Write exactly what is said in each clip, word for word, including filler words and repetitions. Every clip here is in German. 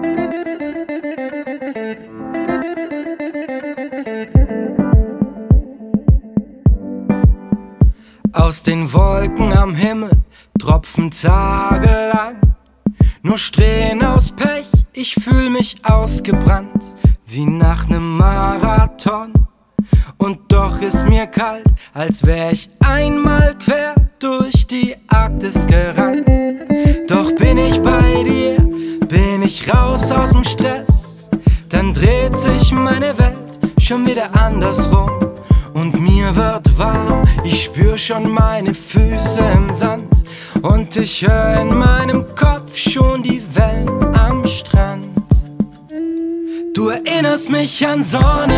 Aus den Wolken am Himmel tropfen tagelang nur Strähnen aus Pech. Ich fühl mich ausgebrannt wie nach nem Marathon. Und doch ist mir kalt, als wär ich einmal quer durch die Arktis gerannt. Doch bin ich bei dir, bin ich raus aus'm Stress, dann dreht sich meine Welt schon wieder andersrum. Und mir wird warm, ich spür schon meine Füße im Sand. Und ich hör in meinem Kopf schon die Wellen am Strand. Du erinnerst mich an Sonne,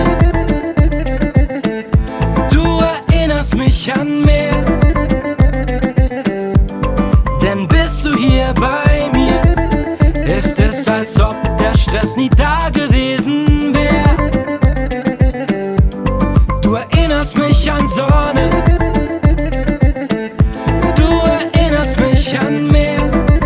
du erinnerst mich an Meer. Denn bist du hier bei mir, ist es, als ob der Stress nie da gewesen wär. Du erinnerst mich an Sonne, du erinnerst mich an Meer.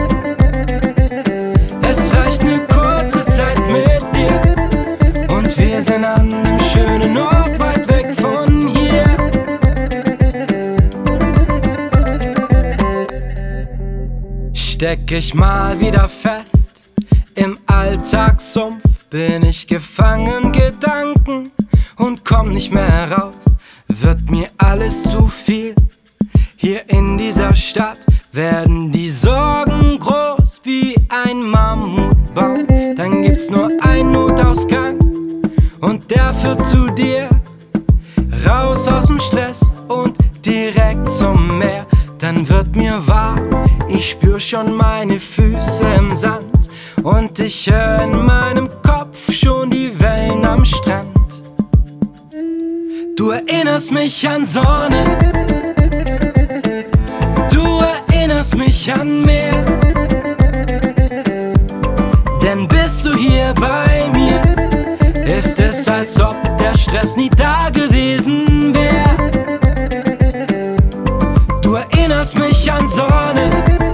Es reicht ne kurze Zeit mit dir und wir sind an nem schönen Ort weit weg von hier. Steck ich mal wieder fest im Alltagssumpf, bin ich gefangen Gedanken und komm nicht mehr heraus. Wird mir alles zu viel, hier in dieser Stadt werden die Sorgen groß wie ein Mammutbaum. Dann gibt's nur einen Notausgang und der führt zu dir, raus aus dem Stress und direkt zum Meer. Dann wird mir warm, ich spür schon meine Füße im Sand und ich hör in meinem Kopf schon die Wellen am Strand. Du erinnerst mich an Sonne, du erinnerst mich an Meer. Denn bist du hier bei mir, ist es, als ob der Stress nie da gewesen wär. Du erinnerst mich an Sonne,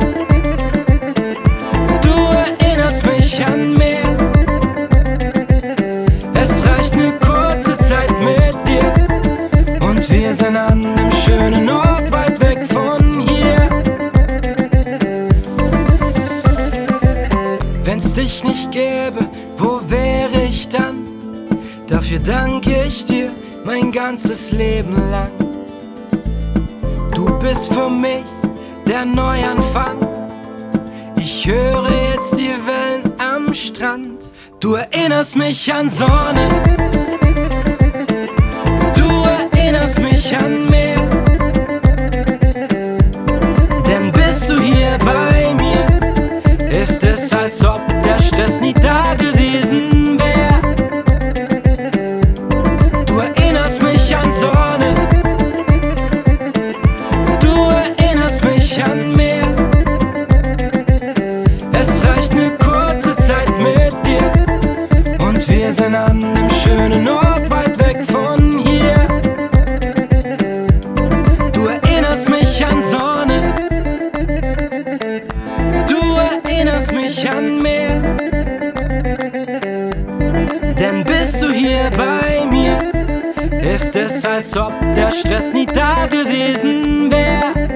du erinnerst mich an Meer. Es reicht ne kurze Zeit mit dir und wir sind an nem schönen Ort weit weg von hier. Wenn's dich nicht gäbe, wo wäre ich dann? Dafür danke ich dir mein ganzes Leben lang. Du bist für mich der Neuanfang. Ich höre jetzt die Wellen am Strand. Du erinnerst mich an Sonne, du erinnerst mich an Meer. Denn bist du hier bei mir, ist es, als ob der Stress nie da gewesen wär. Du erinnerst mich an Sonne, du erinnerst mich an Meer. Es reicht ne kurze Zeit mit dir und wir sind an nem schönen Ort weit weg von hier. Du erinnerst mich an Sonne, du erinnerst mich an Meer. Denn bist du hier bei mir, ist es, als ob der Stress nie da gewesen wär.